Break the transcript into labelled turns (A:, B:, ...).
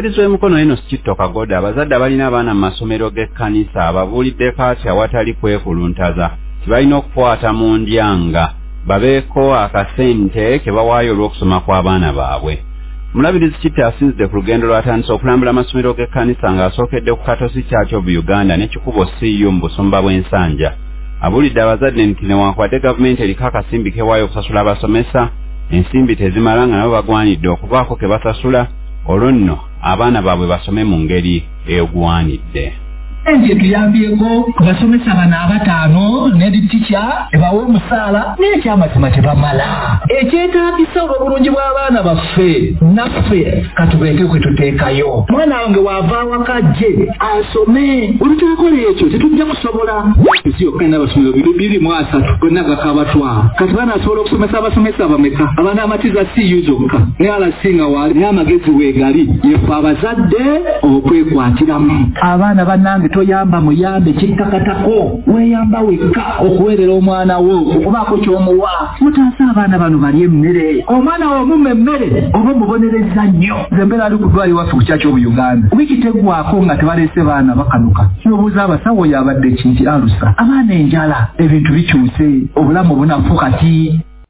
A: Alizwe mukono eno Kitto Kagoda abazadde abalina abaana mu masomero g'ekkanisa ababuuliddeko ati awatali kwekuluntaza tibalina okukwata mu ndyanga babeeko akasente ke bawaayo olw'okusoma kw'abaana baabwe. Mulabirizi Kitto asinzidde ku lugendo lw'atandise okulambula amasomero g'ekkanisa ng'asookedde ku Katosi Church of Uganda n'ekikubo CU mu Busumba bw'Ensanja. Abuulidde abazadde nti newankubadde gavumenti eriko akasimbi kewaayo okusasula abasomesa, ensimbi tezimala nga nabo bagwanidde okubaako ke basasula olwo nno abaana baabwe basome mu ngeri egwanidde.
B: Nje tuyambyeko basomesa bana abataano ne teacher ebawe omusaala n'ekyamazima tebamala. Ekyetaagisa obulungi bw'abaana baffe naffe katubeeke kwe tuteekayo. Mwana wange wava awakajje asome olutakola ekyo tetujja kusobola. Esi yokka n'abasomero 230 gonna gakabatwala. Kati baana asobola okusomesa abasomesa bameka abaana amatiza CU zokka ne alasinga wali n'amagezi weegali yefe abazadde okwekwatiramu. Abaana bannange toyamba muyambe kikkakatako weyamba wekka okuweerera omwana wo okubaako ky'omuwa. Mutaasa abaana bano balye emmere omwana w'omume emmere oba mubonereza nnyo. Nze mbeera ali ku ddwaliro waffe ku Church of Uganda wiiki teggwako nga tebaleese baana bakanuka. Kyobuuza abasawo yabadde kinti alusa abaana enjala ebintu bikyuse obulamu bunafu kati.